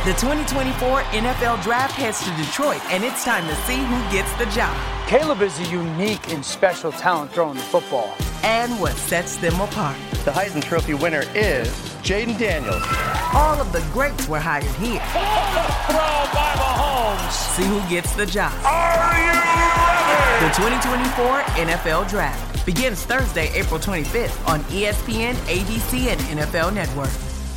The 2024 NFL Draft heads to Detroit, and it's time to see who gets the job. Caleb is a unique and special talent throwing the football. And what sets them apart. The Heisman Trophy winner is Jaden Daniels. All of the greats were hired here. Throw by Mahomes. See who gets the job. Are you ready? The 2024 NFL Draft begins Thursday, April 25th on ESPN, ABC, and NFL Network.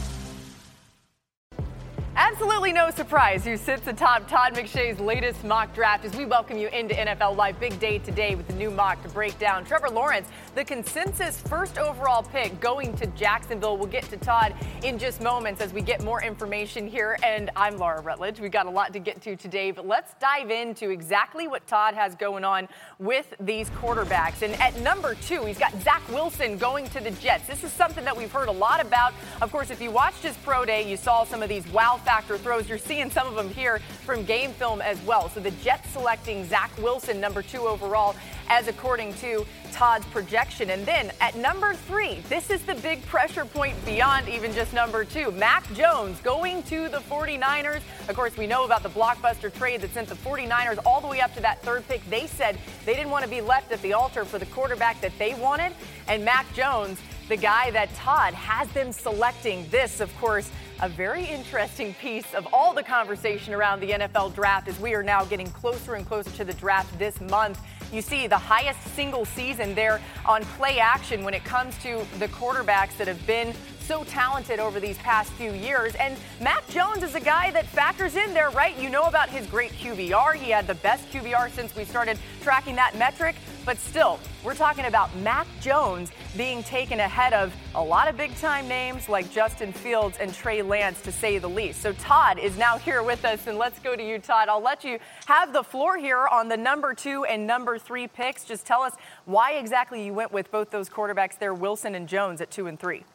Absolutely no surprise who sits atop Todd McShay's latest mock draft as we welcome you into NFL Live. Big day today with the new mock to break down. Trevor Lawrence, the consensus first overall pick, going to Jacksonville. We'll get to Todd in just moments as we get more information here. And I'm Laura Rutledge. We've got a lot to get to today, but let's dive into exactly what Todd has going on with these quarterbacks. And at number 2, he's got Zach Wilson going to the Jets. This is something that we've heard a lot about. Of course, if you watched his pro day, you saw some of these wow factor throws. You're seeing some of them here from game film as well. So the Jets selecting Zach Wilson, number 2 overall, as according to Todd's projection. And then at number 3, this is the big pressure point beyond even just number 2. Mac Jones going to the 49ers. Of course, we know about the blockbuster trade that sent the 49ers all the way up to that third pick. They said they didn't want to be left at the altar for the quarterback that they wanted. And Mac Jones, the guy that Todd has them selecting. This, of course, a very interesting piece of all the conversation around the NFL draft as we are now getting closer and closer to the draft this month. You see the highest single season there on play action when it comes to the quarterbacks that have been so talented over these past few years. And Mac Jones is a guy that factors in there, right? You know about his great QBR. He had the best QBR since we started tracking that metric. But still, we're talking about Mac Jones being taken ahead of a lot of big-time names like Justin Fields and Trey Lance, to say the least. So Todd is now here with us, and let's go to you, Todd. I'll let you have the floor here on the number 2 and number 3 picks. Just tell us why exactly you went with both those quarterbacks there, Wilson and Jones, at 2 and 3.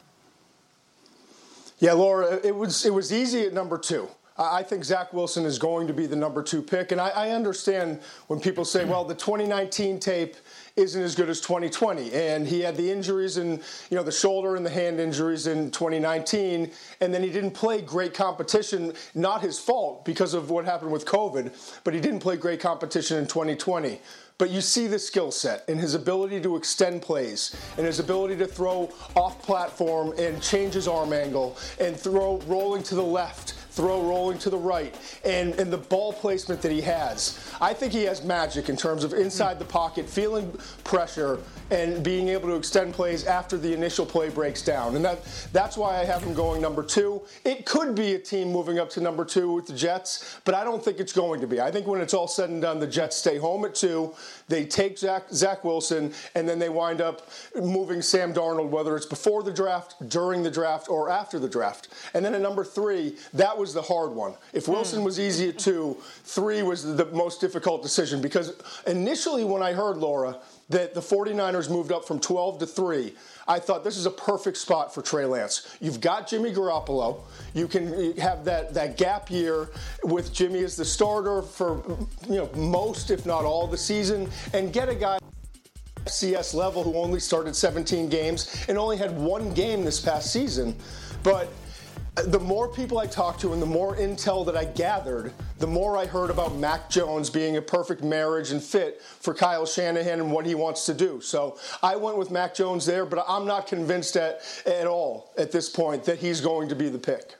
Yeah, Laura, it was easy at number 2. I think Zach Wilson is going to be the number 2 pick. And I understand when people say, well, the 2019 tape isn't as good as 2020. And he had the injuries and, the shoulder and the hand injuries in 2019. And then he didn't play great competition, not his fault because of what happened with COVID, but he didn't play great competition in 2020. But you see the skill set and his ability to extend plays and his ability to throw off platform and change his arm angle and throw rolling to the left, throw rolling to the right, and the ball placement that he has. I think he has magic in terms of inside the pocket, feeling pressure, and being able to extend plays after the initial play breaks down. And that's why I have him going number 2. It could be a team moving up to number 2 with the Jets, but I don't think it's going to be. I think when it's all said and done, the Jets stay home at 2. They take Zach Wilson, and then they wind up moving Sam Darnold, whether it's before the draft, during the draft, or after the draft. And then at number 3, that was the hard one. If Wilson was easy at 2, 3 was the most difficult decision, because initially when I heard, Laura, that the 49ers moved up from 12 to 3, I thought this is a perfect spot for Trey Lance. You've got Jimmy Garoppolo. You can have that gap year with Jimmy as the starter for most, if not all, the season, and get a guy FCS level who only started 17 games and only had 1 game this past season. But the more people I talked to and the more intel that I gathered, the more I heard about Mac Jones being a perfect marriage and fit for Kyle Shanahan and what he wants to do. So I went with Mac Jones there, but I'm not convinced at all at this point that he's going to be the pick.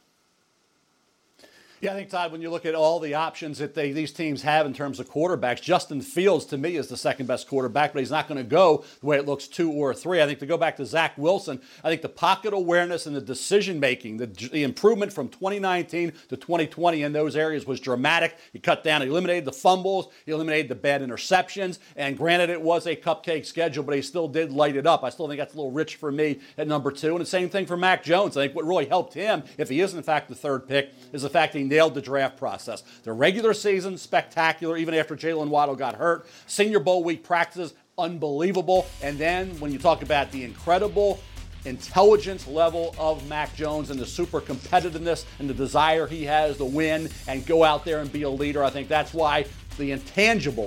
Yeah, I think, Todd, when you look at all the options that these teams have in terms of quarterbacks, Justin Fields, to me, is the second best quarterback, but he's not going to go the way it looks 2 or 3. I think to go back to Zach Wilson, I think the pocket awareness and the decision-making, the improvement from 2019 to 2020 in those areas was dramatic. He cut down, he eliminated the fumbles, he eliminated the bad interceptions, and granted it was a cupcake schedule, but he still did light it up. I still think that's a little rich for me at number 2. And the same thing for Mac Jones. I think what really helped him, if he is in fact the third pick, is the fact he nailed the draft process. The regular season, spectacular, even after Jalen Waddle got hurt. Senior Bowl week practices, unbelievable. And then when you talk about the incredible intelligence level of Mac Jones and the super competitiveness and the desire he has to win and go out there and be a leader, I think that's why the intangibles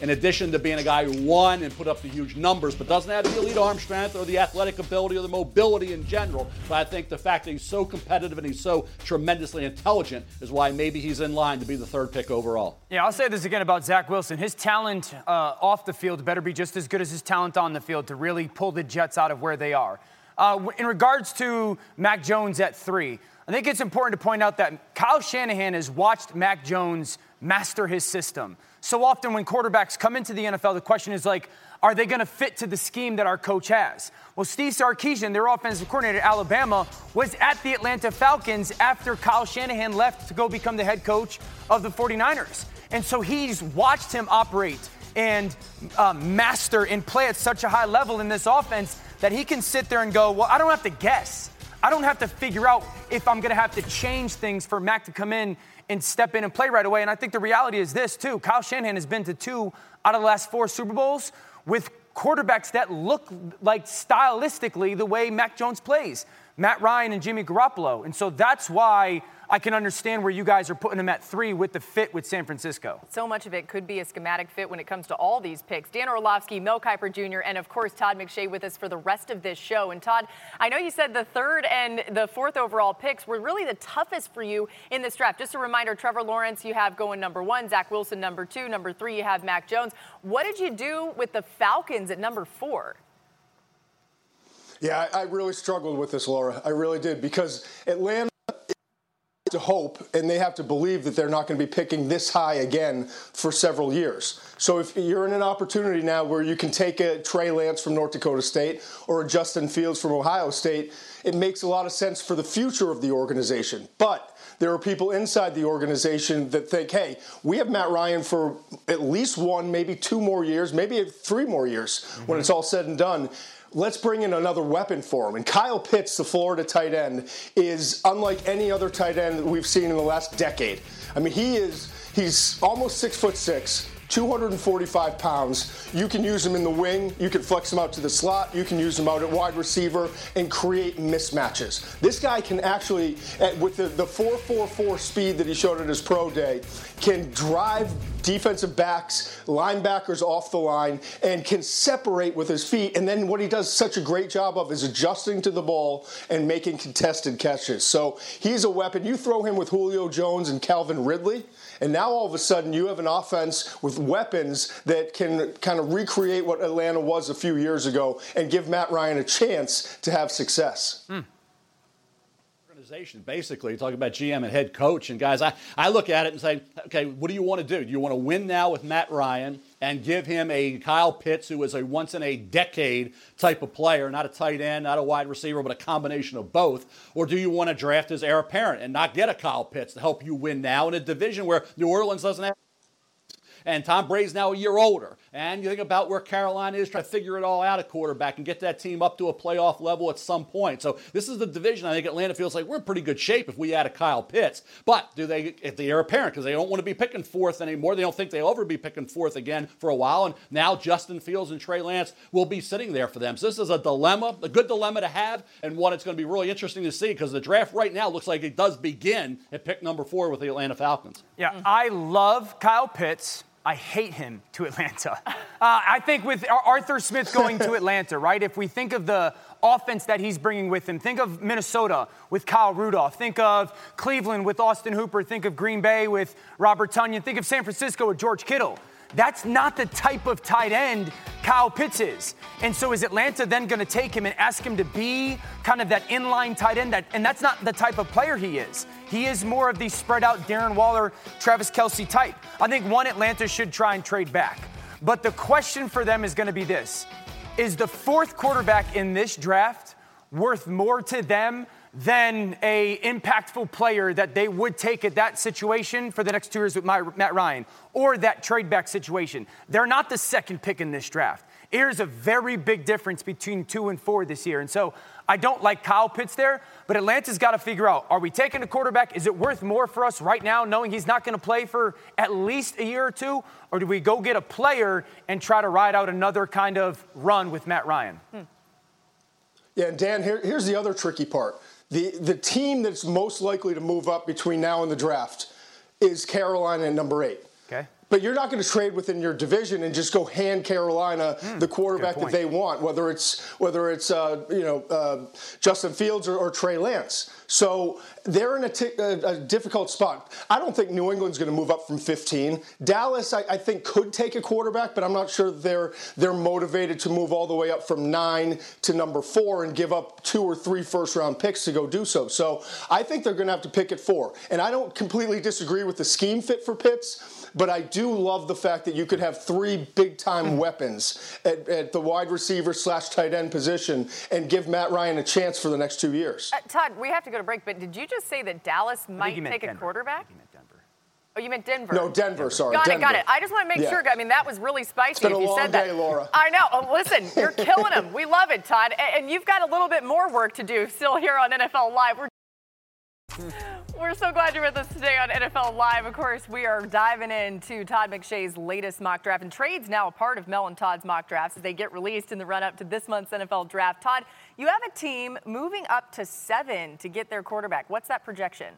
in addition to being a guy who won and put up the huge numbers, but doesn't have the elite arm strength or the athletic ability or the mobility in general. But I think the fact that he's so competitive and he's so tremendously intelligent is why maybe he's in line to be the third pick overall. Yeah, I'll say this again about Zach Wilson. His talent off the field better be just as good as his talent on the field to really pull the Jets out of where they are. In regards to Mac Jones at 3, I think it's important to point out that Kyle Shanahan has watched Mac Jones master his system. So often when quarterbacks come into the NFL, the question is like, are they going to fit to the scheme that our coach has? Well, Steve Sarkisian, their offensive coordinator at Alabama, was at the Atlanta Falcons after Kyle Shanahan left to go become the head coach of the 49ers. And so he's watched him operate and master and play at such a high level in this offense that he can sit there and go, well, I don't have to guess. I don't have to figure out if I'm going to have to change things for Mac to come in and step in and play right away. And I think the reality is this, too. Kyle Shanahan has been to 2 out of the last 4 Super Bowls with quarterbacks that look like stylistically the way Mac Jones plays. Matt Ryan and Jimmy Garoppolo. And so that's why I can understand where you guys are putting him at 3 with the fit with San Francisco. So much of it could be a schematic fit when it comes to all these picks. Dan Orlovsky, Mel Kiper Jr., and of course Todd McShay with us for the rest of this show. And Todd, I know you said the 3rd and the 4th overall picks were really the toughest for you in this draft. Just a reminder, Trevor Lawrence you have going number 1, Zach Wilson number 2, number 3 you have Mac Jones. What did you do with the Falcons at number 4? Yeah, I really struggled with this, Laura. I really did, because Atlanta to hope, and they have to believe that they're not going to be picking this high again for several years. So if you're in an opportunity now where you can take a Trey Lance from North Dakota State or a Justin Fields from Ohio State, it makes a lot of sense for the future of the organization. But there are people inside the organization that think, hey, we have Matt Ryan for at least 1, maybe 2 more years, maybe 3 more years when it's all said and done. Let's bring in another weapon for him. And Kyle Pitts, the Florida tight end, is unlike any other tight end that we've seen in the last decade. I mean, he's almost 6'6", 245 pounds. You can use him in the wing. You can flex him out to the slot. You can use him out at wide receiver and create mismatches. This guy can actually, with the 4.44 speed that he showed at his pro day, can drive defensive backs, linebackers off the line, and can separate with his feet. And then what he does such a great job of is adjusting to the ball and making contested catches. So he's a weapon. You throw him with Julio Jones and Calvin Ridley, and now all of a sudden you have an offense with weapons that can kind of recreate what Atlanta was a few years ago and give Matt Ryan a chance to have success. Basically, talking about GM and head coach. And guys, I look at it and say, okay, what do you want to do? Do you want to win now with Matt Ryan and give him a Kyle Pitts, who is a once-in-a-decade type of player, not a tight end, not a wide receiver, but a combination of both? Or do you want to draft his heir apparent and not get a Kyle Pitts to help you win now in a division where New Orleans doesn't have? And Tom Brady's now a year older. And you think about where Carolina is, trying to figure it all out at quarterback and get that team up to a playoff level at some point. So this is the division I think Atlanta feels like we're in pretty good shape if we add a Kyle Pitts. But do they, if they are apparent, because they don't want to be picking 4th anymore. They don't think they'll ever be picking 4th again for a while. And now Justin Fields and Trey Lance will be sitting there for them. So this is a dilemma, a good dilemma to have, and one it's going to be really interesting to see, because the draft right now looks like it does begin at pick number 4 with the Atlanta Falcons. Yeah, I love Kyle Pitts. I hate him to Atlanta. I think with Arthur Smith going to Atlanta, right, if we think of the offense that he's bringing with him, think of Minnesota with Kyle Rudolph, think of Cleveland with Austin Hooper, think of Green Bay with Robert Tonyan, think of San Francisco with George Kittle. That's not the type of tight end Kyle Pitts is. And so is Atlanta then going to take him and ask him to be kind of that inline tight end? And that's not the type of player he is. He is more of the spread out Darren Waller, Travis Kelce type. I think Atlanta should try and trade back. But the question for them is going to be this. Is the 4th quarterback in this draft worth more to them than a impactful player that they would take at that situation for the next 2 years with Matt Ryan, or that trade back situation? They're not the 2nd pick in this draft. Here's a very big difference between 2 and 4 this year. And so I don't like Kyle Pitts there, but Atlanta's got to figure out, are we taking a quarterback? Is it worth more for us right now, knowing he's not going to play for at least a year or 2? Or do we go get a player and try to ride out another kind of run with Matt Ryan? Yeah, and Dan, here's the other tricky part. The team that's most likely to move up between now and the draft is Carolina at number 8. Okay. But you're not going to trade within your division and just go hand Carolina the quarterback that they want, whether it's Justin Fields or Trey Lance. So they're in a difficult spot. I don't think New England's going to move up from 15. Dallas, I think, could take a quarterback, but I'm not sure they're motivated to move all the way up from 9 to number 4 and give up 2 or 3 first-round picks to go do so. So I think they're going to have to pick at 4. And I don't completely disagree with the scheme fit for Pitts, but I do love the fact that you could have 3 big-time weapons at the wide receiver / tight end position and give Matt Ryan a chance for the next 2 years. Todd, we have to go to break, but did you just say that Dallas might take a quarterback? You meant Denver. Oh, you meant Denver. No, Denver, sorry. Got it. I just want to make sure. I mean, that was really spicy it's been if a you long said day, that. Laura. I know. Oh, listen, you're killing them. We love it, Todd. And you've got a little bit more work to do still here on NFL Live. We're so glad you're with us today on NFL Live. Of course, we are diving into Todd McShay's latest mock draft. And trades now a part of Mel and Todd's mock drafts as they get released in the run-up to this month's NFL Draft. Todd, you have a team moving up to 7 to get their quarterback. What's that projection?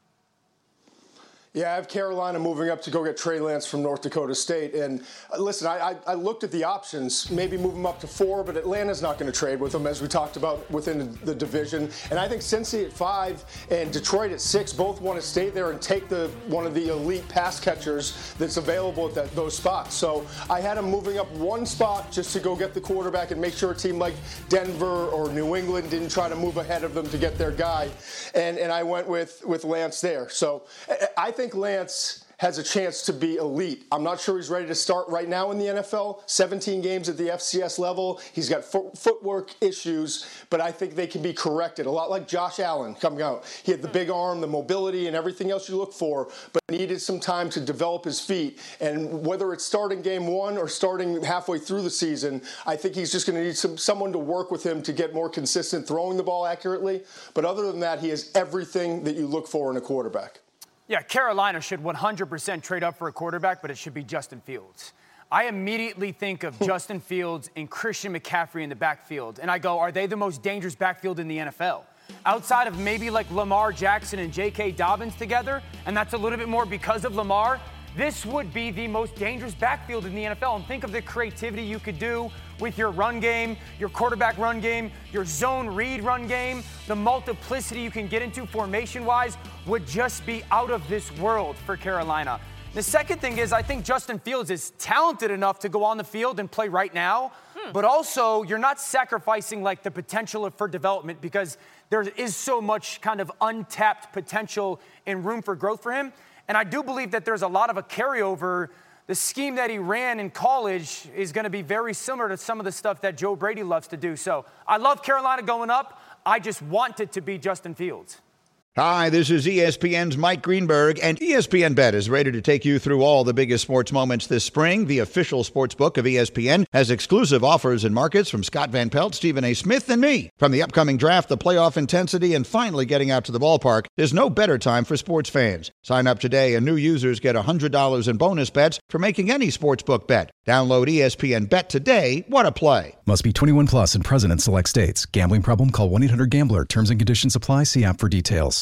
Yeah, I have Carolina moving up to go get Trey Lance from North Dakota State. And listen, I looked at the options, maybe move him up to 4, but Atlanta's not going to trade with him, as we talked about within the division. And I think Cincy at 5 and Detroit at 6 both want to stay there and take one of the elite pass catchers that's available at those spots. So I had him moving up 1 spot just to go get the quarterback and make sure a team like Denver or New England didn't try to move ahead of them to get their guy. And I went with Lance there. So I think Lance has a chance to be elite. I'm not sure he's ready to start right now in the NFL. 17 games at the FCS level. He's got footwork issues, but I think they can be corrected. A lot like Josh Allen coming out. He had the big arm, the mobility, and everything else you look for, but needed some time to develop his feet. And whether it's starting game 1 or starting halfway through the season, I think he's just going to need someone to work with him to get more consistent throwing the ball accurately. But other than that, he has everything that you look for in a quarterback. Yeah, Carolina should 100% trade up for a quarterback, but it should be Justin Fields. I immediately think of Justin Fields and Christian McCaffrey in the backfield, and I go, are they the most dangerous backfield in the NFL? Outside of maybe like Lamar Jackson and J.K. Dobbins together, and that's a little bit more because of Lamar, this would be the most dangerous backfield in the NFL. And think of the creativity you could do with your run game, your quarterback run game, your zone read run game. The multiplicity you can get into formation-wise would just be out of this world for Carolina. The second thing is I think Justin Fields is talented enough to go on the field and play right now, but also you're not sacrificing like the potential for development because there is so much kind of untapped potential and room for growth for him. And I do believe that there's a lot of a carryover. The scheme that he ran in college is going to be very similar to some of the stuff that Joe Brady loves to do. So I love Carolina going up. I just want it to be Justin Fields. Hi, this is ESPN's Mike Greenberg, and ESPN Bet is ready to take you through all the biggest sports moments this spring. The official sports book of ESPN has exclusive offers and markets from Scott Van Pelt, Stephen A. Smith, and me. From the upcoming draft, the playoff intensity, and finally getting out to the ballpark, there's no better time for sports fans. Sign up today, and new users get $100 in bonus bets for making any sportsbook bet. Download ESPN Bet today. What a play. Must be 21 plus and present in select states. Gambling problem? Call 1-800-GAMBLER. Terms and conditions apply. See app for details.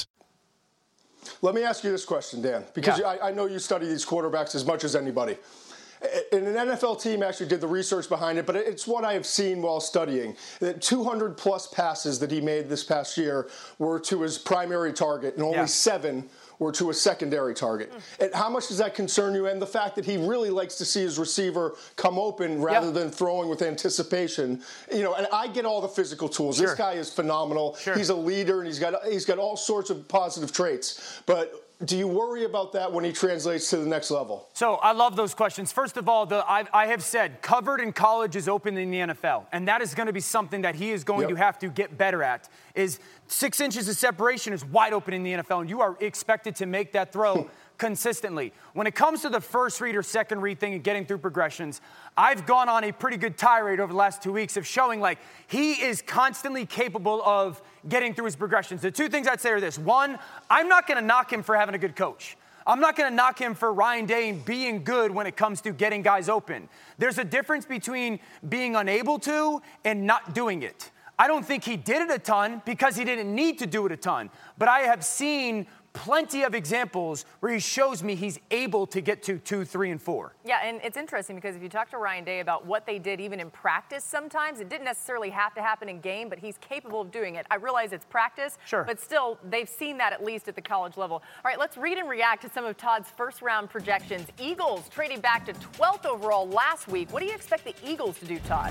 Let me ask you this question, Dan, because I know you study these quarterbacks as much as anybody. And an NFL team actually did the research behind it, but it's what I have seen while studying. That 200-plus passes that he made this past year were to his primary target, and only 7 were to a secondary target. And how much does that concern you? And the fact that he really likes to see his receiver come open rather than throwing with anticipation. You know, and I get all the physical tools. This guy is phenomenal. He's a leader, and he's got all sorts of positive traits. But do you worry about that when he translates to the next level? So I love those questions. First of all, I have said covered in college is open in the NFL. And that is going to be something that he is going to have to get better at. Is 6 inches of separation is wide open in the NFL. And you are expected to make that throw consistently. When it comes to the first read or second read thing and getting through progressions, I've gone on a pretty good tirade over the last 2 weeks of showing like he is constantly capable of getting through his progressions. The 2 things I'd say are this. 1, I'm not going to knock him for having a good coach. I'm not going to knock him for Ryan Day being good when it comes to getting guys open. There's a difference between being unable to and not doing it. I don't think he did it a ton because he didn't need to do it a ton. But I have seen plenty of examples where he shows me he's able to get to 2, 3, and 4. Yeah, and it's interesting because if you talk to Ryan Day about what they did even in practice sometimes, it didn't necessarily have to happen in game, but he's capable of doing it. I realize it's practice, sure, but still, they've seen that at least at the college level. All right, let's read and react to some of Todd's first-round projections. Eagles trading back to 12th overall last week. What do you expect the Eagles to do, Todd?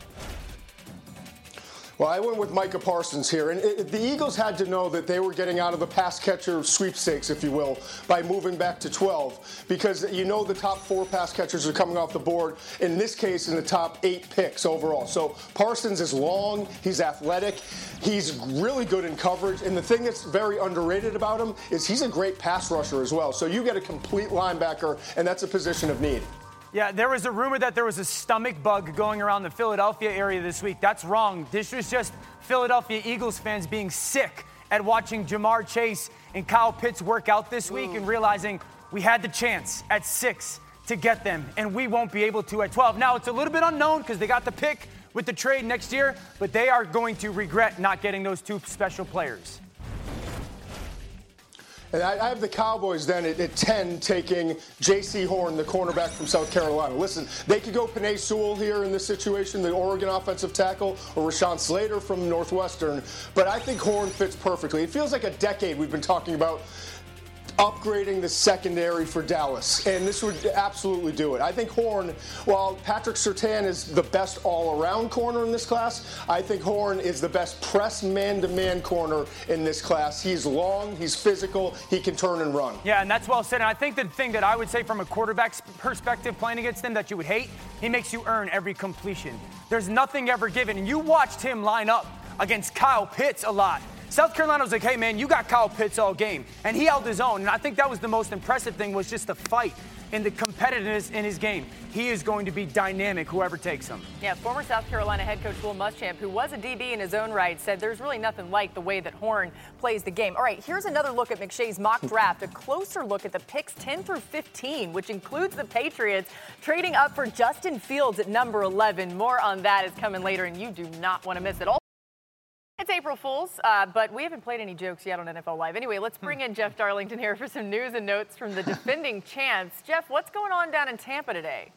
Well, I went with Micah Parsons here, and the Eagles had to know that they were getting out of the pass catcher sweepstakes, if you will, by moving back to 12, because you know the top 4 pass catchers are coming off the board, in this case in the top 8 picks overall. So Parsons is long, he's athletic, he's really good in coverage, and the thing that's very underrated about him is he's a great pass rusher as well. So you get a complete linebacker, and that's a position of need. Yeah, there was a rumor that there was a stomach bug going around the Philadelphia area this week. That's wrong. This was just Philadelphia Eagles fans being sick at watching Ja'Marr Chase and Kyle Pitts work out this week and realizing we had the chance at 6 to get them, and we won't be able to at 12. Now, it's a little bit unknown because they got the pick with the trade next year, but they are going to regret not getting those 2 special players. And I have the Cowboys then at 10 taking J.C. Horn, the cornerback from South Carolina. Listen, they could go Penei Sewell here in this situation, the Oregon offensive tackle, or Rashawn Slater from Northwestern. But I think Horn fits perfectly. It feels like a decade we've been talking about upgrading the secondary for Dallas, and this would absolutely do it. I think Horn, while Patrick Surtain is the best all-around corner in this class, I think Horn is the best press man-to-man corner in this class. He's long, he's physical, he can turn and run. Yeah, and that's well said. And I think the thing that I would say from a quarterback's perspective playing against him that you would hate, he makes you earn every completion. There's nothing ever given, and you watched him line up against Kyle Pitts a lot. South Carolina was like, hey, man, you got Kyle Pitts all game. And he held his own. And I think that was the most impressive thing, was just the fight and the competitiveness in his game. He is going to be dynamic, whoever takes him. Yeah, former South Carolina head coach Will Muschamp, who was a DB in his own right, said there's really nothing like the way that Horn plays the game. All right, here's another look at McShay's mock draft, a closer look at the picks 10 through 15, which includes the Patriots trading up for Justin Fields at number 11. More on that is coming later, and you do not want to miss it. It's April Fool's, but we haven't played any jokes yet on NFL Live. Anyway, let's bring in Jeff Darlington here for some news and notes from the defending champs. Jeff, what's going on down in Tampa today?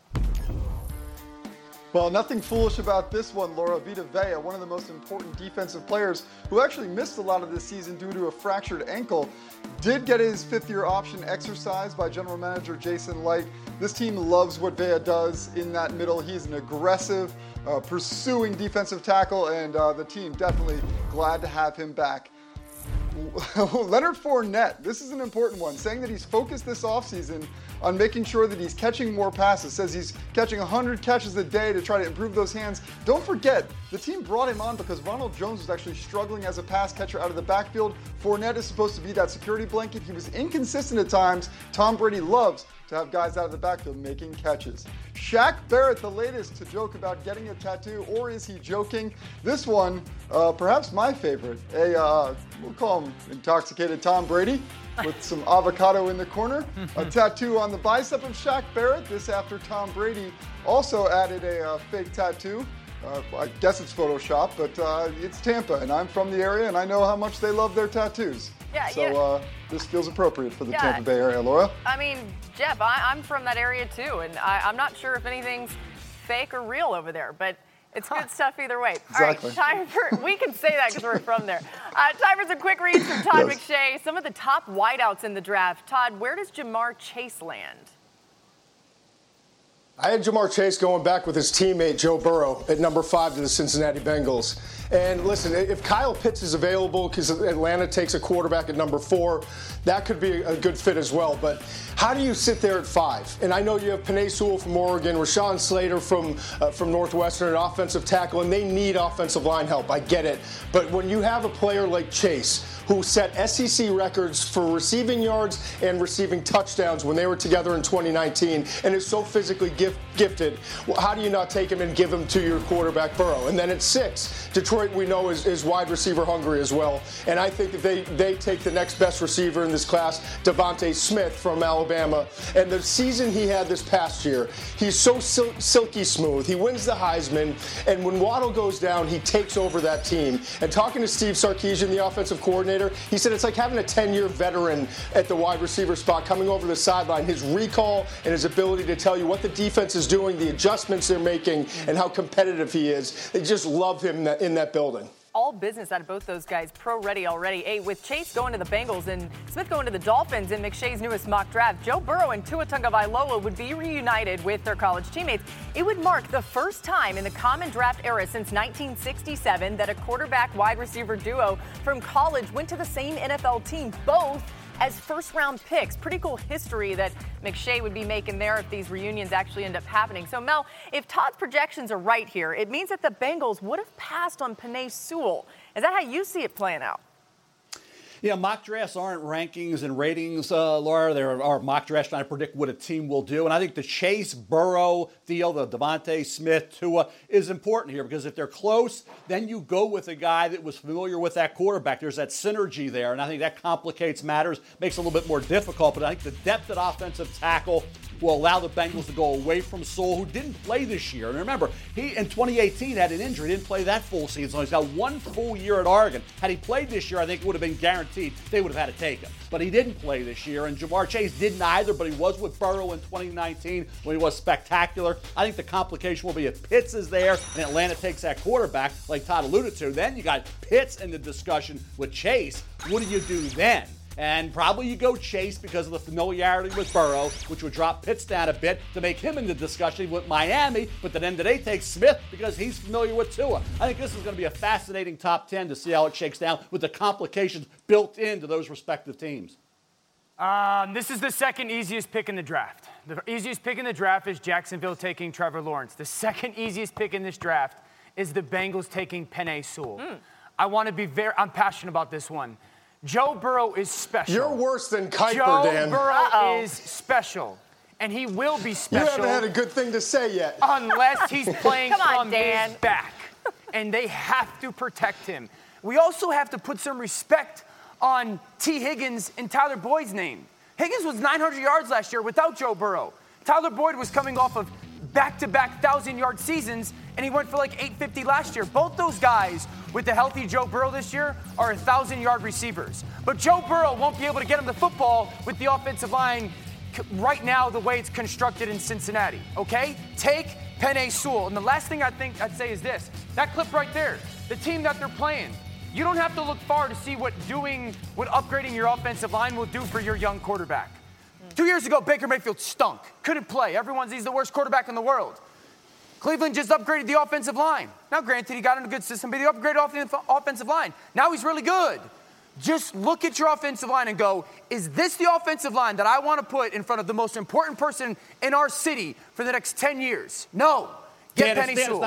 Well, nothing foolish about this one, Laura. Vita Vea, one of the most important defensive players who actually missed a lot of this season due to a fractured ankle, did get his 5th-year option exercised by general manager Jason Licht. This team loves what Vea does in that middle. He's an aggressive, pursuing defensive tackle, and the team definitely glad to have him back. Leonard Fournette, this is an important one, saying that he's focused this offseason on making sure that he's catching more passes, says he's catching 100 catches a day to try to improve those hands. Don't forget, the team brought him on because Ronald Jones was actually struggling as a pass catcher out of the backfield. Fournette is supposed to be that security blanket. He was inconsistent at times. Tom Brady loves to have guys out of the backfield making catches. Shaq Barrett, the latest to joke about getting a tattoo, or is he joking? This one, perhaps my favorite. We'll call him intoxicated Tom Brady with some avocado in the corner. A tattoo on the bicep of Shaq Barrett. This after Tom Brady also added a fake tattoo. I guess it's Photoshop, but it's Tampa, and I'm from the area, and I know how much they love their tattoos. Yeah, so this feels appropriate for the Tampa Bay area, Laura. I mean, Jeff, I'm from that area too, and I'm not sure if anything's fake or real over there, but it's good stuff either way. Exactly. All right, time for, we can say that because we're from there. Time for some quick reads from Todd McShay. Some of the top wideouts in the draft. Todd, where does Ja'Marr Chase land? I had Ja'Marr Chase going back with his teammate Joe Burrow at number 5 to the Cincinnati Bengals. And listen, if Kyle Pitts is available because Atlanta takes a quarterback at number 4, that could be a good fit as well. But how do you sit there at 5? And I know you have Penei Sewell from Oregon, Rashawn Slater from Northwestern, an offensive tackle, and they need offensive line help. I get it. But when you have a player like Chase, who set SEC records for receiving yards and receiving touchdowns when they were together in 2019, and is so physically gifted, well, how do you not take him and give him to your quarterback, Burrow? And then at 6, Detroit Detroit, we know, is wide receiver hungry as well. And I think that they take the next best receiver in this class, Devontae Smith from Alabama. And the season he had this past year, he's so silky smooth. He wins the Heisman. And when Waddle goes down, he takes over that team. And talking to Steve Sarkisian, the offensive coordinator, he said it's like having a 10-year veteran at the wide receiver spot coming over the sideline. His recall and his ability to tell you what the defense is doing, the adjustments they're making, and how competitive he is. They just love him in that building. All business out of both those guys, pro-ready already. Hey, with Chase going to the Bengals and Smith going to the Dolphins in McShay's newest mock draft, Joe Burrow and Tua Tagovailoa would be reunited with their college teammates. It would mark the first time in the common draft era since 1967 that a quarterback-wide receiver duo from college went to the same NFL team, both as first-round picks. Pretty cool history that McShay would be making there if these reunions actually end up happening. So, Mel, if Todd's projections are right here, it means that the Bengals would have passed on Penei Sewell. Is that how you see it playing out? Yeah, mock drafts aren't rankings and ratings, Laura. There are mock drafts trying to predict what a team will do. And I think the Chase Burrow deal, the Devontae Smith, Tua, is important here because if they're close, then you go with a guy that was familiar with that quarterback. There's that synergy there, and I think that complicates matters, makes it a little bit more difficult. But I think the depth at offensive tackle will allow the Bengals to go away from Sewell, who didn't play this year. And remember, he in 2018 had an injury, didn't play that full season. So he's got 1 full year at Oregon. Had he played this year, I think it would have been guaranteed they would have had to take him. But he didn't play this year, and Jamar Chase didn't either, but he was with Burrow in 2019 when he was spectacular. I think the complication will be if Pitts is there and Atlanta takes that quarterback, like Todd alluded to. Then you got Pitts in the discussion with Chase. What do you do then? And probably you go Chase because of the familiarity with Burrow, which would drop Pitts down a bit to make him in the discussion with Miami. But then they take Smith because he's familiar with Tua. I think this is going to be a fascinating top 10 to see how it shakes down with the complications built into those respective teams. This is the second easiest pick in the draft. The easiest pick in the draft is Jacksonville taking Trevor Lawrence. The second easiest pick in this draft is the Bengals taking Penei Sewell. I'm passionate about this one. Joe Burrow is special. You're worse than Kuiper, Joe Dan. Burrow is special, and he will be special. You haven't had a good thing to say yet. Unless he's playing from his back, and they have to protect him. We also have to put some respect on T. Higgins and Tyler Boyd's name. Higgins was 900 yards last year without Joe Burrow. Tyler Boyd was coming off of back-to-back 1,000-yard seasons, and he went for like 850 last year. Both those guys with the healthy Joe Burrow this year are 1,000-yard receivers. But Joe Burrow won't be able to get him the football with the offensive line right now the way it's constructed in Cincinnati, okay? Take Penei Sewell. And the last thing I think I'd say is this. That clip right there, the team that they're playing, you don't have to look far to see what upgrading your offensive line will do for your young quarterback. 2 years ago, Baker Mayfield stunk. Couldn't play. He's the worst quarterback in the world. Cleveland just upgraded the offensive line. Now, granted, he got in a good system, but he upgraded the offensive line. Now he's really good. Just look at your offensive line and go, is this the offensive line that I want to put in front of the most important person in our city for the next 10 years? No. Get Penei Sewell.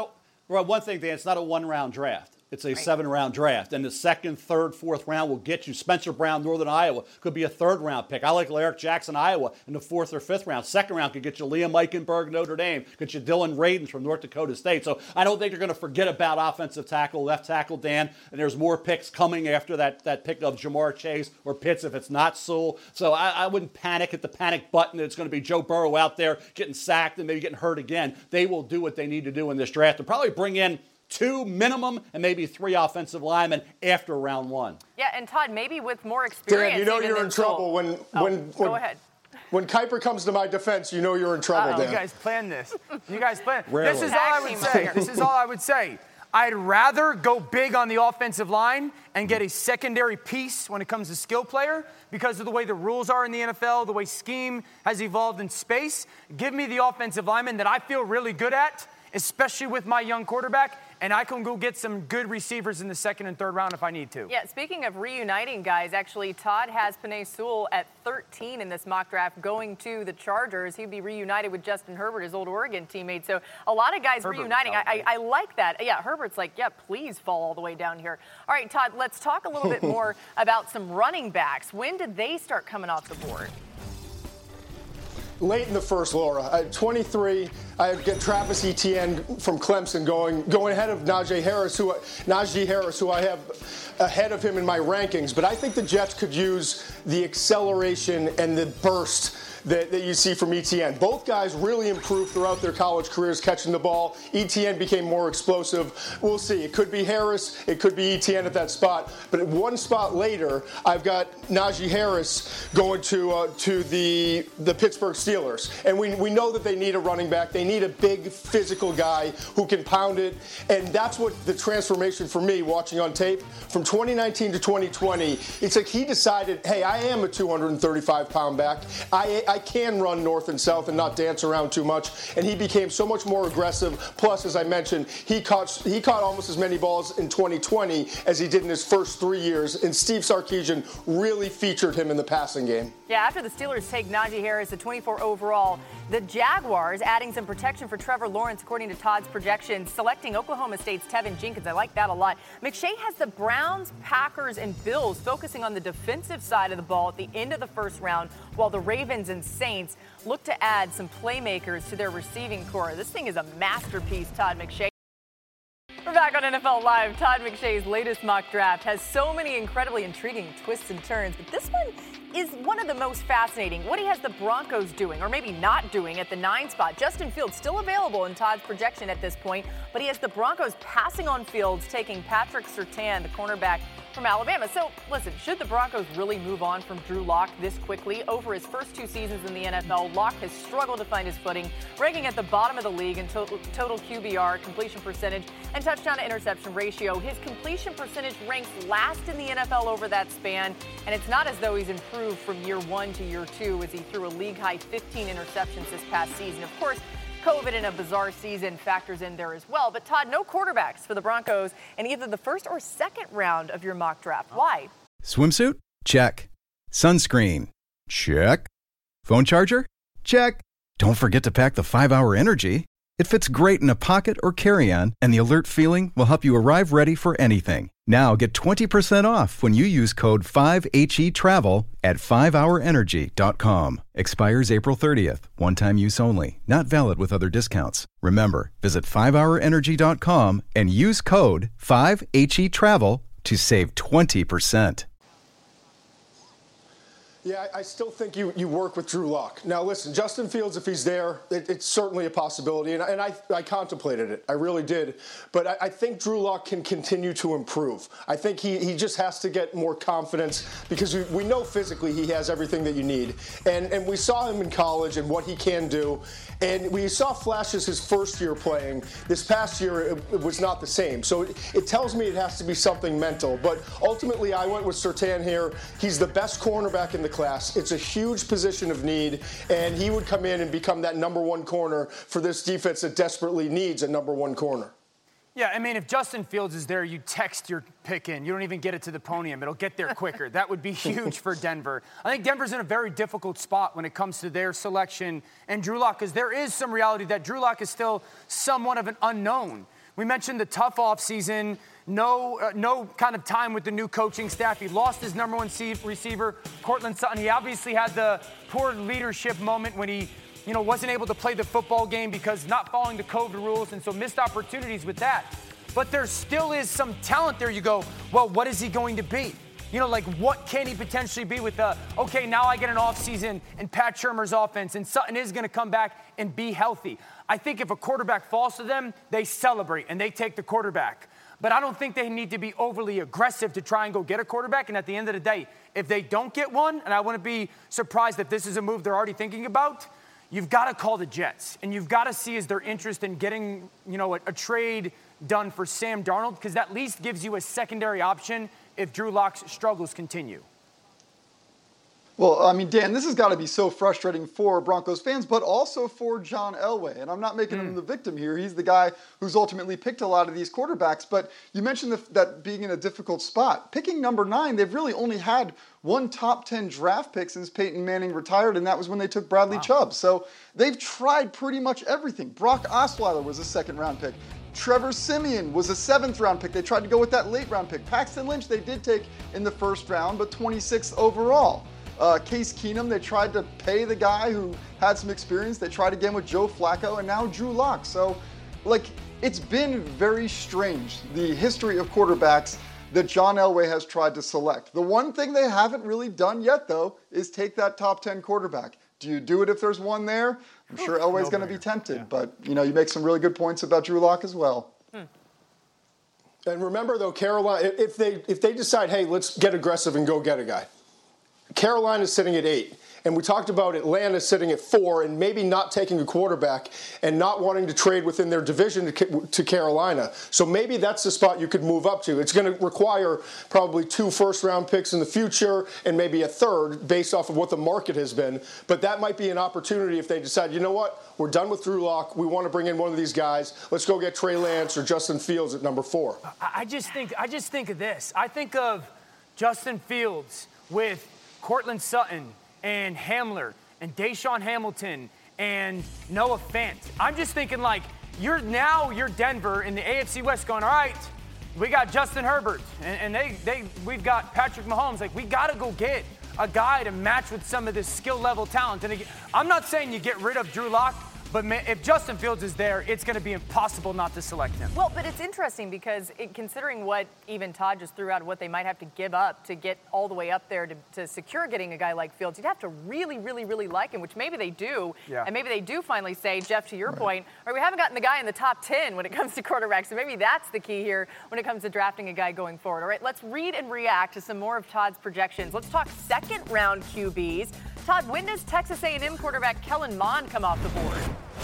One thing, Dan, it's not a one-round draft. It's a 7-round draft. And the second, third, fourth round will get you. Spencer Brown, Northern Iowa, could be a 3rd-round pick. I like Larrick Jackson, Iowa, in the 4th or 5th round. 2nd round could get you Liam Eichenberg, Notre Dame. Get you Dylan Radins from North Dakota State. So I don't think you're going to forget about offensive tackle, left tackle, Dan. And there's more picks coming after that pick of Jamar Chase or Pitts if it's not Sewell. So I wouldn't panic at the panic button. It's going to be Joe Burrow out there getting sacked and maybe getting hurt again. They will do what they need to do in this draft. They'll probably bring in 2 minimum and maybe 3 offensive linemen after round 1. Yeah, and Todd, maybe with more experience. Dan, you know you're in trouble when go ahead. When Kuiper comes to my defense, you know you're in trouble, Dan. You guys planned this. Rarely. This is all I would say. This is all I would say. I'd rather go big on the offensive line and get a secondary piece when it comes to skill player because of the way the rules are in the NFL, the way scheme has evolved in space. Give me the offensive lineman that I feel really good at, especially with my young quarterback, and I can go get some good receivers in the 2nd and 3rd round if I need to. Yeah, speaking of reuniting guys, actually, Todd has Penei Sewell at 13 in this mock draft going to the Chargers. He'd be reunited with Justin Herbert, his old Oregon teammate. So a lot of guys reuniting. I like that. Yeah, Herbert's like, yeah, please fall all the way down here. All right, Todd, let's talk a little bit more about some running backs. When did they start coming off the board? Late in the first, Laura. At 23, I get Travis Etienne from Clemson going ahead of Najee Harris, who I have ahead of him in my rankings. But I think the Jets could use the acceleration and the burst that you see from Etienne. Both guys really improved throughout their college careers catching the ball. Etienne became more explosive. We'll see. It could be Harris. It could be Etienne at that spot. But at one spot later, I've got Najee Harris going to the Pittsburgh Steelers. And we know that they need a running back. They need a big physical guy who can pound it. And that's what the transformation for me, watching on tape, from 2019 to 2020, it's like he decided, hey, I am a 235-pound back. I can run north and south and not dance around too much, and he became so much more aggressive. Plus, as I mentioned, he caught almost as many balls in 2020 as he did in his first 3 years, and Steve Sarkisian really featured him in the passing game. Yeah, after the Steelers take Najee Harris at 24 overall, the Jaguars adding some protection for Trevor Lawrence, according to Todd's projections, selecting Oklahoma State's Tevin Jenkins. I like that a lot. McShay has the Browns, Packers, and Bills focusing on the defensive side of the ball at the end of the first round, while the Ravens and Saints look to add some playmakers to their receiving core. This thing is a masterpiece, Todd McShay. We're back on NFL Live. Todd McShay's latest mock draft has so many incredibly intriguing twists and turns, but this one is one of the most fascinating. What he has the Broncos doing, or maybe not doing, at the 9 spot. Justin Fields still available in Todd's projection at this point, but he has the Broncos passing on Fields, taking Patrick Surtain, the cornerback from Alabama. So, listen, should the Broncos really move on from Drew Lock this quickly? Over his first 2 seasons in the NFL, Lock has struggled to find his footing, ranking at the bottom of the league in total QBR, completion percentage, and touchdown to interception ratio. His completion percentage ranks last in the NFL over that span, and it's not as though he's improved from year 1 to year 2 as he threw a league-high 15 interceptions this past season. Of course, COVID in a bizarre season factors in there as well. But, Todd, no quarterbacks for the Broncos in either the first or second round of your mock draft. Why? Swimsuit? Check. Sunscreen? Check. Phone charger? Check. Don't forget to pack the 5-Hour Energy. It fits great in a pocket or carry-on, and the alert feeling will help you arrive ready for anything. Now get 20% off when you use code 5HETRAVEL at 5hourenergy.com. Expires April 30th. One-time use only. Not valid with other discounts. Remember, visit 5hourenergy.com and use code 5HETRAVEL to save 20%. Yeah, I still think you work with Drew Lock. Now, listen, Justin Fields, if he's there, it's certainly a possibility, and I contemplated it. I really did. But I think Drew Lock can continue to improve. I think he just has to get more confidence because we know physically he has everything that you need. And we saw him in college and what he can do. And we saw flashes his first year playing. This past year, it was not the same. So it tells me it has to be something mental. But ultimately, I went with Surtain here. He's the best cornerback in the class. It's a huge position of need, and he would come in and become that number 1 corner for this defense that desperately needs a number 1 corner. Yeah, I mean, if Justin Fields is there, you text your pick in. You don't even get it to the podium. It'll get there quicker. That would be huge for Denver. I think Denver's in a very difficult spot when it comes to their selection and Drew Lock, because there is some reality that Drew Lock is still somewhat of an unknown. We mentioned the tough offseason, no kind of time with the new coaching staff. He lost his number 1 receiver, Courtland Sutton. He obviously had the poor leadership moment when he wasn't able to play the football game because not following the COVID rules, and so missed opportunities with that. But there still is some talent there. You go, well, what is he going to be? What can he potentially be with okay, now I get an offseason and Pat Shurmur's offense, and Sutton is going to come back and be healthy. I think if a quarterback falls to them, they celebrate and they take the quarterback. But I don't think they need to be overly aggressive to try and go get a quarterback. And at the end of the day, if they don't get one, and I wouldn't be surprised if this is a move they're already thinking about, you've got to call the Jets, and you've got to see is their interest in getting, a trade done for Sam Darnold, because that at least gives you a secondary option if Drew Lock's struggles continue. Well, I mean, Dan, this has got to be so frustrating for Broncos fans, but also for John Elway. And I'm not making him the victim here. He's the guy who's ultimately picked a lot of these quarterbacks. But you mentioned that being in a difficult spot. Picking number 9, they've really only had one top 10 draft pick since Peyton Manning retired, and that was when they took Bradley Chubb. So they've tried pretty much everything. Brock Osweiler was a 2nd-round pick. Trevor Siemian was a 7th-round pick. They tried to go with that late-round pick. Paxton Lynch they did take in the 1st round, but 26th overall. Case Keenum. They tried to pay the guy who had some experience. They tried again with Joe Flacco and now Drew Lock. So, it's been very strange, the history of quarterbacks that John Elway has tried to select. The one thing they haven't really done yet, though, is take that top 10 quarterback. Do you do it if there's one there? I'm sure Elway's going to be tempted, but you make some really good points about Drew Lock as well. And remember, though, Carolina, if they decide, hey, let's get aggressive and go get a guy, Carolina's sitting at 8. And we talked about Atlanta sitting at 4 and maybe not taking a quarterback and not wanting to trade within their division to Carolina. So maybe that's the spot you could move up to. It's going to require probably 2 first-round picks in the future and maybe a third based off of what the market has been. But that might be an opportunity if they decide, you know what, we're done with Drew Lock. We want to bring in one of these guys. Let's go get Trey Lance or Justin Fields at number 4. I just think of this. I think of Justin Fields with Cortland Sutton and Hamler and Deshaun Hamilton and Noah Fant. I'm just thinking you're Denver in the AFC West going, all right, we got Justin Herbert and we've got Patrick Mahomes. We got to go get a guy to match with some of this skill level talent. And again, I'm not saying you get rid of Drew Lock, but if Justin Fields is there, it's going to be impossible not to select him. Well, but it's interesting because considering what even Todd just threw out, what they might have to give up to get all the way up there to secure getting a guy like Fields, you'd have to really, really, really like him, which maybe they do. Yeah. And maybe they do finally say, Jeff, to your point, or we haven't gotten the guy in the top 10 when it comes to quarterbacks. So maybe that's the key here when it comes to drafting a guy going forward. All right, let's read and react to some more of Todd's projections. Let's talk second-round QBs. Todd, when does Texas A&M quarterback Kellen Mond come off the board?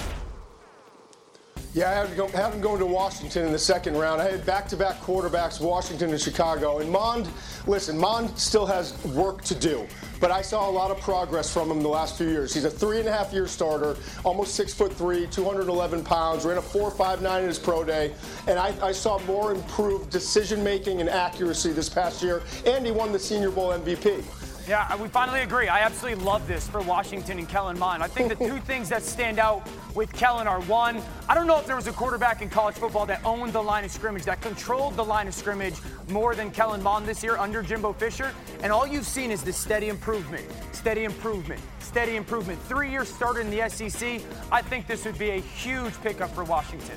Yeah, I have him going to Washington in the second round. I had back-to-back quarterbacks, Washington and Chicago. And Mond still has work to do. But I saw a lot of progress from him the last few years. He's a 3.5-year starter, almost 6'3", 211 pounds, ran a 4.59 in his pro day. And I saw more improved decision-making and accuracy this past year. And he won the Senior Bowl MVP. Yeah, we finally agree. I absolutely love this for Washington and Kellen Mond. I think the 2 things that stand out with Kellen are, 1, I don't know if there was a quarterback in college football that owned the line of scrimmage, that controlled the line of scrimmage more than Kellen Mond this year under Jimbo Fisher. And all you've seen is the steady improvement, steady improvement, steady improvement. 3-year starter in the SEC. I think this would be a huge pickup for Washington.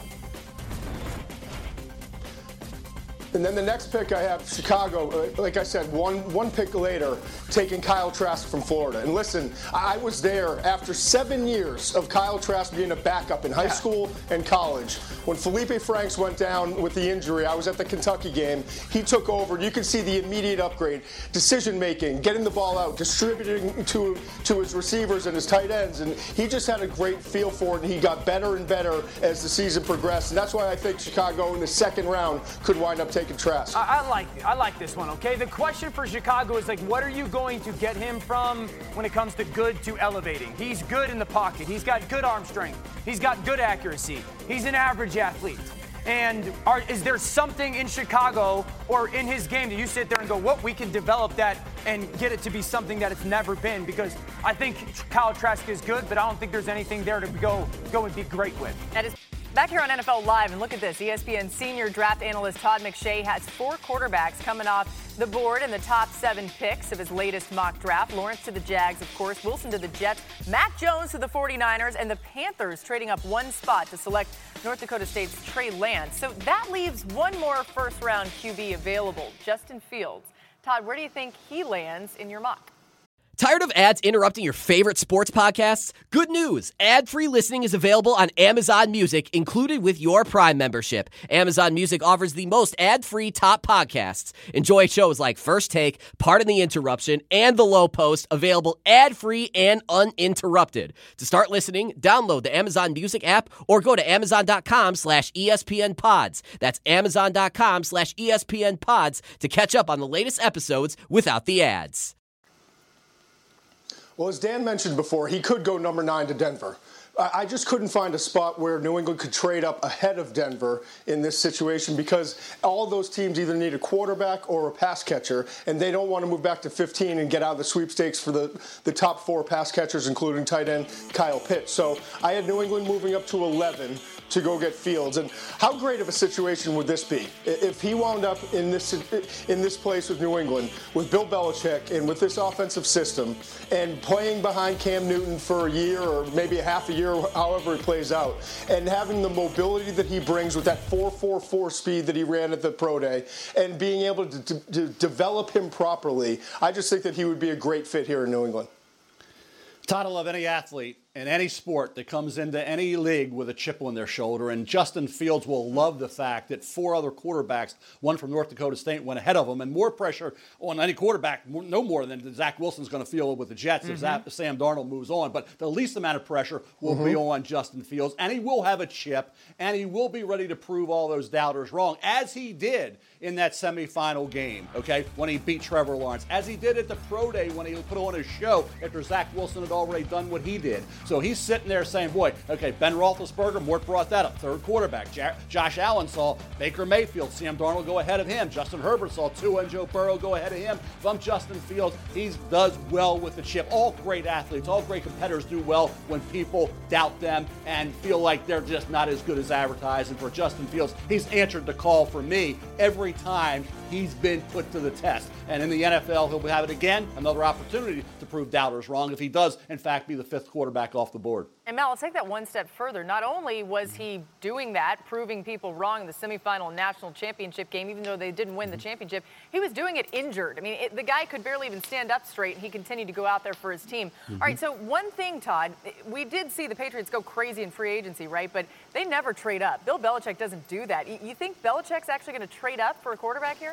And then the next pick I have, Chicago, like I said, one pick later, taking Kyle Trask from Florida. And listen, I was there after 7 years of Kyle Trask being a backup in high school and college. When Felipe Franks went down with the injury, I was at the Kentucky game. He took over. You could see the immediate upgrade, decision-making, getting the ball out, distributing to his receivers and his tight ends. And he just had a great feel for it, and he got better and better as the season progressed. And that's why I think Chicago in the second round could wind up taking Trask. I like this one, okay? The question for Chicago is what are you going to get him from when it comes to good to elevating? He's good in the pocket. He's got good arm strength. He's got good accuracy. He's an average athlete. And is there something in Chicago or in his game that you sit there and go, what, we can develop that and get it to be something that it's never been? Because I think Kyle Trask is good, but I don't think there's anything there to go and be great with. That is back here on NFL Live, and look at this. ESPN senior draft analyst Todd McShay has 4 quarterbacks coming off the board in the top 7 picks of his latest mock draft. Lawrence to the Jags, of course, Wilson to the Jets, Mac Jones to the 49ers, and the Panthers trading up 1 spot to select North Dakota State's Trey Lance. So that leaves one more first-round QB available, Justin Fields. Todd, where do you think he lands in your mock? Tired of ads interrupting your favorite sports podcasts? Good news! Ad-free listening is available on Amazon Music, included with your Prime membership. Amazon Music offers the most ad-free top podcasts. Enjoy shows like First Take, Pardon the Interruption, and The Low Post, available ad-free and uninterrupted. To start listening, download the Amazon Music app or go to Amazon.com/ESPN Pods. That's Amazon.com/ESPN Pods to catch up on the latest episodes without the ads. Well, as Dan mentioned before, he could go number 9 to Denver. I just couldn't find a spot where New England could trade up ahead of Denver in this situation because all those teams either need a quarterback or a pass catcher, and they don't want to move back to 15 and get out of the sweepstakes for the top 4 pass catchers, including tight end Kyle Pitts. So I had New England moving up to 11 to go get Fields. And how great of a situation would this be if he wound up in this place with New England, with Bill Belichick and with this offensive system, and playing behind Cam Newton for a year or maybe a half a year, however it plays out, and having the mobility that he brings with that 4.44 speed that he ran at the Pro Day, and being able to develop him properly. I just think that he would be a great fit here in New England. Todd, I love any athlete in any sport that comes into any league with a chip on their shoulder, and Justin Fields will love the fact that 4 other quarterbacks, one from North Dakota State, went ahead of him, and more pressure on any quarterback, no more than Zach Wilson's going to feel with the Jets if Sam Darnold moves on, but the least amount of pressure will be on Justin Fields, and he will have a chip, and he will be ready to prove all those doubters wrong, as he did in that semifinal game, okay, when he beat Trevor Lawrence, as he did at the Pro Day when he put on his show after Zach Wilson had already done what he did. So he's sitting there saying, boy, okay, Ben Roethlisberger, Mort brought that up, third quarterback. Josh Allen saw Baker Mayfield, Sam Darnold go ahead of him. Justin Herbert saw Tua and Joe Burrow go ahead of him. If I'm Justin Fields, he does well with the chip. All great athletes, all great competitors do well when people doubt them and feel like they're just not as good as advertised. And for Justin Fields, he's answered the call for me every time he's been put to the test. And in the NFL, he'll have it again, another opportunity to prove doubters wrong if he does, in fact, be the 5th quarterback off the board. And Mel, I'll take that one step further. Not only was he doing that, proving people wrong in the semifinal national championship game, even though they didn't win the championship, he was doing it injured. I mean, the guy could barely even stand up straight, and he continued to go out there for his team. All right, so one thing, Todd, we did see the Patriots go crazy in free agency, right? But they never trade up. Bill Belichick doesn't do that. You think Belichick's actually going to trade up for a quarterback here?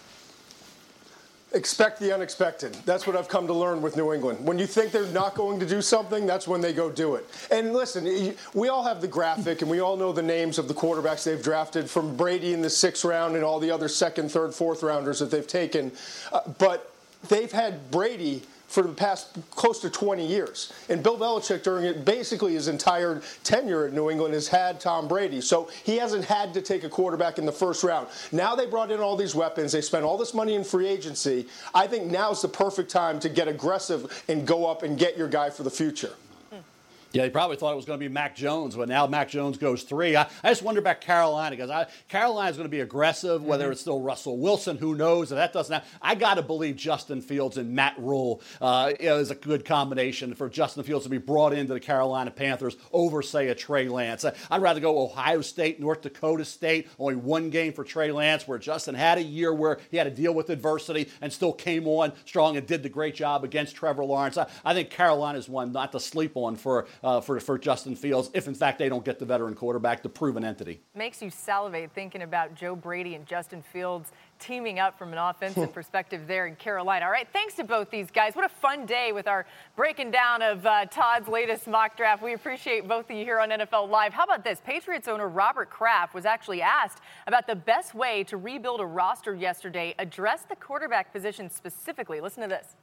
Expect the unexpected. That's what I've come to learn with New England. When you think they're not going to do something, that's when they go do it. And listen, we all have the graphic, and we all know the names of the quarterbacks they've drafted, from Brady in the 6th round and all the other 2nd, 3rd, 4th rounders that they've taken. But they've had Brady for the past close to 20 years. And Bill Belichick, during basically his entire tenure at New England, has had Tom Brady. So he hasn't had to take a quarterback in the 1st round. Now they brought in all these weapons. They spent all this money in free agency. I think now's the perfect time to get aggressive and go up and get your guy for the future. Yeah, they probably thought it was going to be Mac Jones, but now Mac Jones goes 3. I just wonder about Carolina, because Carolina's going to be aggressive, whether it's still Russell Wilson, who knows, if that doesn't happen. I got to believe Justin Fields and Matt Rule is a good combination for Justin Fields to be brought into the Carolina Panthers over, say, a Trey Lance. I'd rather go Ohio State, North Dakota State, only 1 game for Trey Lance, where Justin had a year where he had to deal with adversity and still came on strong and did the great job against Trevor Lawrence. I think Carolina's one not to sleep on for Justin Fields, if in fact they don't get the veteran quarterback, the proven entity. Makes you salivate thinking about Joe Brady and Justin Fields teaming up from an offensive perspective there in Carolina. All right, thanks to both these guys. What a fun day with our breaking down of Todd's latest mock draft. We appreciate both of you here on NFL Live. How about this? Patriots owner Robert Kraft was actually asked about the best way to rebuild a roster yesterday, address the quarterback position specifically. Listen to this.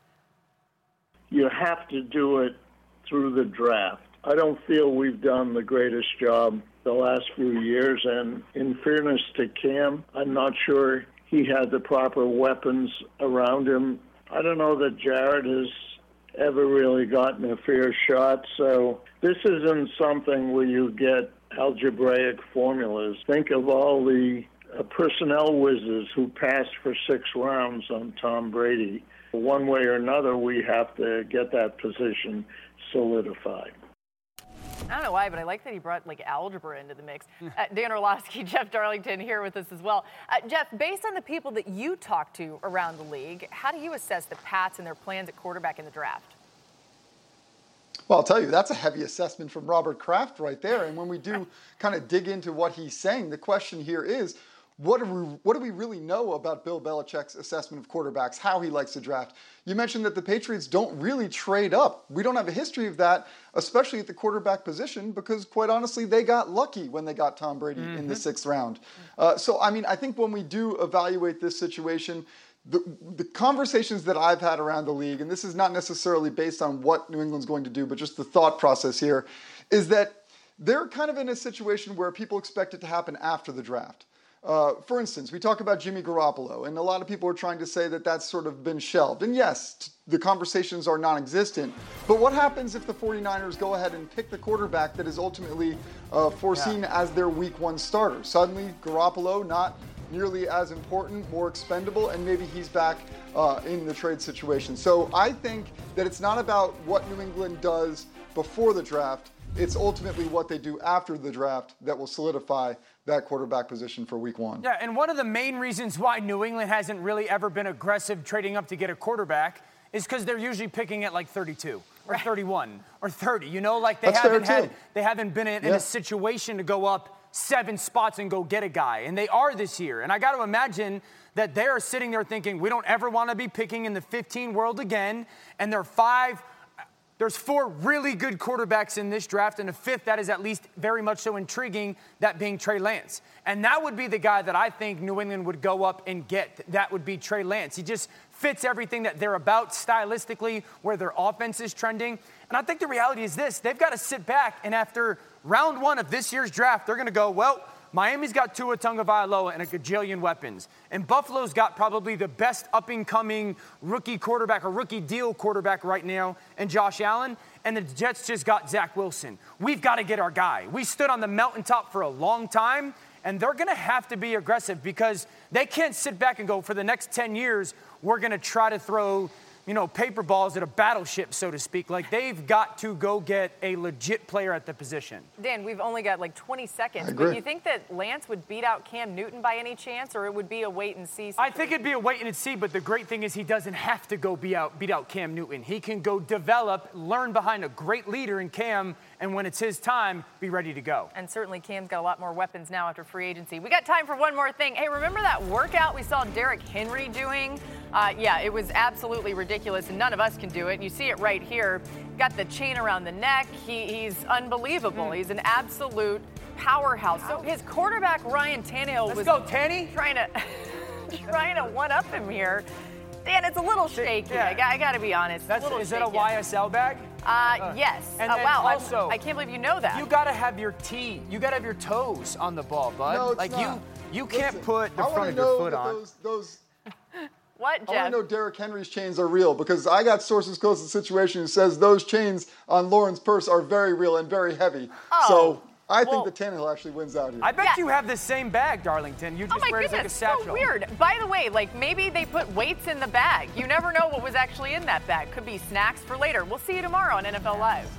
You have to do it through the draft. I don't feel we've done the greatest job the last few years, and in fairness to Cam, I'm not sure he had the proper weapons around him. I don't know that Jared has ever really gotten a fair shot, so this isn't something where you get algebraic formulas. Think of all the personnel whizzes who passed for 6 rounds on Tom Brady. One way or another, we have to get that position solidified. I don't know why, but I like that he brought algebra into the mix. Dan Orlovsky, Jeff Darlington here with us as well. Jeff, based on the people that you talk to around the league, how do you assess the Pats and their plans at quarterback in the draft? Well, I'll tell you, that's a heavy assessment from Robert Kraft right there. And when we do kind of dig into what he's saying, the question here is, what do we really know about Bill Belichick's assessment of quarterbacks, how he likes to draft? You mentioned that the Patriots don't really trade up. We don't have a history of that, especially at the quarterback position, because quite honestly, they got lucky when they got Tom Brady in the 6th round. So, I mean, I think when we do evaluate this situation, the conversations that I've had around the league, and this is not necessarily based on what New England's going to do, but just the thought process here, is that they're kind of in a situation where people expect it to happen after the draft. For instance, we talk about Jimmy Garoppolo, and a lot of people are trying to say that that's sort of been shelved. And yes, the conversations are non-existent. But what happens if the 49ers go ahead and pick the quarterback that is ultimately foreseen as their week 1 starter? Suddenly, Garoppolo not nearly as important, more expendable, and maybe he's back in the trade situation. So I think that it's not about what New England does before the draft. It's ultimately what they do after the draft that will solidify that quarterback position for week 1. Yeah, and one of the main reasons why New England hasn't really ever been aggressive trading up to get a quarterback is because they're usually picking at like 32 or 31 or 30. You know, like they haven't been in a situation to go up 7 spots and go get a guy, and they are this year. And I got to imagine that they're sitting there thinking, we don't ever want to be picking in the 15 world again, and there's 4 really good quarterbacks in this draft, and a 5th that is at least very much so intriguing, that being Trey Lance. And that would be the guy that I think New England would go up and get. That would be Trey Lance. He just fits everything that they're about stylistically, where their offense is trending. And I think the reality is this. They've got to sit back, and after round 1 of this year's draft, they're going to go, well, Miami's got Tua Tagovailoa and a gajillion weapons. And Buffalo's got probably the best up-and-coming rookie quarterback or rookie deal quarterback right now in Josh Allen. And the Jets just got Zach Wilson. We've got to get our guy. We stood on the mountaintop for a long time, and they're going to have to be aggressive because they can't sit back and go, for the next 10 years, we're going to try to throw paper balls at a battleship, so to speak. Like, they've got to go get a legit player at the position. Dan, we've only got like 20 seconds, but you think that Lance would beat out Cam Newton by any chance, or it would be a wait-and-see situation? I think it'd be a wait-and-see, but the great thing is he doesn't have to go beat out Cam Newton. He can go develop, learn behind a great leader in Cam, and when it's his time, be ready to go. And certainly Cam's got a lot more weapons now after free agency. We got time for one more thing. Hey, remember that workout we saw Derrick Henry doing? Yeah, it was absolutely ridiculous, and none of us can do it. You see it right here. Got the chain around the neck. He's unbelievable. He's an absolute powerhouse. So his quarterback, Ryan Tannehill, was trying to one-up him here. Dan, it's a little shaky. I got to be honest. Is that a YSL bag? Yes. And wow, also, I can't believe you know that. You got to have your you got to have your toes on the ball, bud. No, it's like not. You can't put the front of your foot on. What, Jeff? I want to know Derrick Henry's chains are real, because I got sources close to the situation who says those chains on Lauren's purse are very real and very heavy. So I think that Tannehill actually wins out here. I bet you have the same bag, Darlington. You just wear it like a satchel. So weird. By the way, like, maybe they put weights in the bag. You never know what was actually in that bag. Could be snacks for later. We'll see you tomorrow on NFL Live.